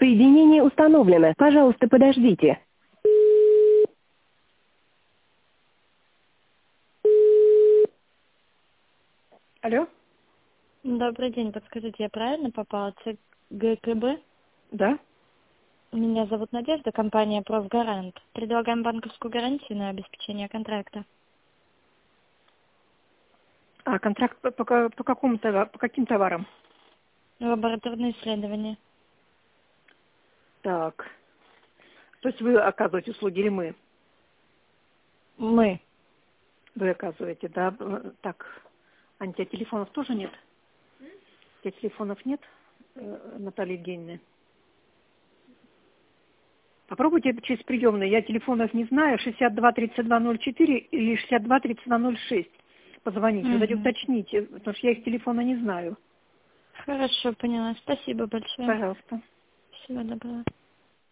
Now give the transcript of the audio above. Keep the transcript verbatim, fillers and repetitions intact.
Соединение установлено. Пожалуйста, подождите. Алло? Добрый день, подскажите, я правильно попала? Це ГКБ? Да? Меня зовут Надежда, компания «Профгарант». Предлагаем банковскую гарантию на обеспечение контракта. А контракт по, по, по какому товару, по каким товарам? Лабораторные исследования. Так. То есть вы оказываете услуги или мы? Мы. Вы оказываете, да? Так. А у тебя телефонов тоже нет? У тебя телефонов нет, Наталья Евгеньевна? Попробуйте через приемную. Я телефонов не знаю. шестьдесят два тридцать два ноль четыре или шестьдесят два тридцать два ноль шесть. Позвоните. Вы Угу. уточните, потому что я их телефона не знаю. Хорошо, поняла. Спасибо большое. Пожалуйста. Всего доброго.